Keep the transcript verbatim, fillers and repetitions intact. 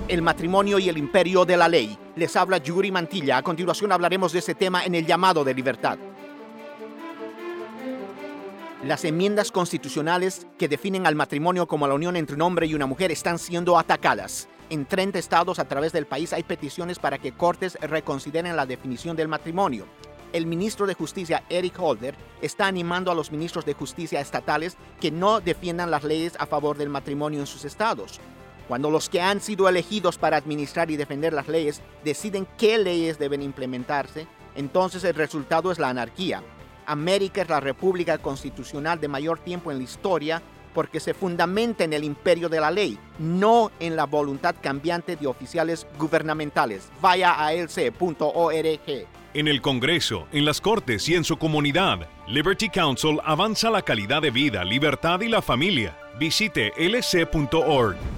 El matrimonio y el imperio de la ley. Les habla Yuri Mantilla. A continuación hablaremos de ese tema en el llamado de libertad. Las enmiendas constitucionales que definen al matrimonio como la unión entre un hombre y una mujer están siendo atacadas. En treinta estados a través del país hay peticiones para que cortes reconsideren la definición del matrimonio. El ministro de Justicia, Eric Holder, está animando a los ministros de justicia estatales que no defiendan las leyes a favor del matrimonio en sus estados. Cuando los que han sido elegidos para administrar y defender las leyes deciden qué leyes deben implementarse, entonces el resultado es la anarquía. América es la república constitucional de mayor tiempo en la historia porque se fundamenta en el imperio de la ley, no en la voluntad cambiante de oficiales gubernamentales. Vaya a L C punto org. En el Congreso, en las Cortes y en su comunidad, Liberty Counsel avanza la calidad de vida, libertad y la familia. Visite L C punto org.